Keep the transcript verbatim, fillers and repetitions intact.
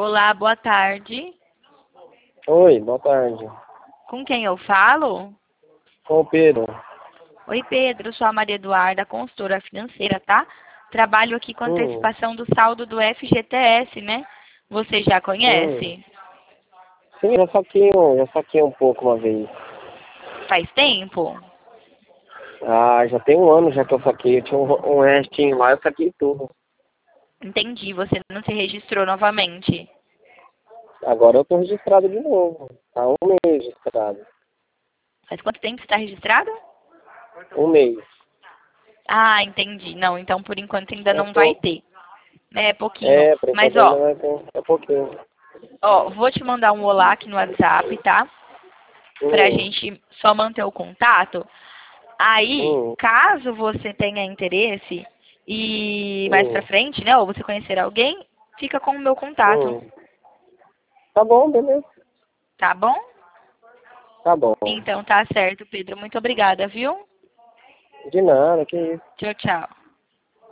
Olá, boa tarde. Oi, boa tarde. Com quem eu falo? Com o Pedro. Oi, Pedro, sou a Maria Eduarda, consultora financeira, tá? Trabalho aqui com Hum, antecipação do saldo do F G T S, né? Você já hum. conhece? Sim, já saquei, um, já saquei um pouco uma vez. Faz tempo? Ah, já tem um ano já que eu saquei. Eu tinha um, um restinho lá, eu saquei tudo. Entendi, você não se registrou novamente. Agora eu tô registrado de novo. Tá um mês registrado. Faz quanto tempo você está registrado? Um mês. Ah, entendi. Não, então por enquanto ainda Eu não vai tô... ter. É pouquinho. É, por Mas, enquanto ainda ó, vai ter é pouquinho. ó, vou te mandar um olá aqui no WhatsApp, tá? Pra Hum, gente só manter o contato. Aí, hum, caso você tenha interesse e mais pra hum, frente, né, ou você conhecer alguém, fica com o meu contato, hum. Tá bom, beleza. tá bom? Tá bom. Então tá certo, Pedro. Muito obrigada, viu? De nada, que isso. Tchau, tchau.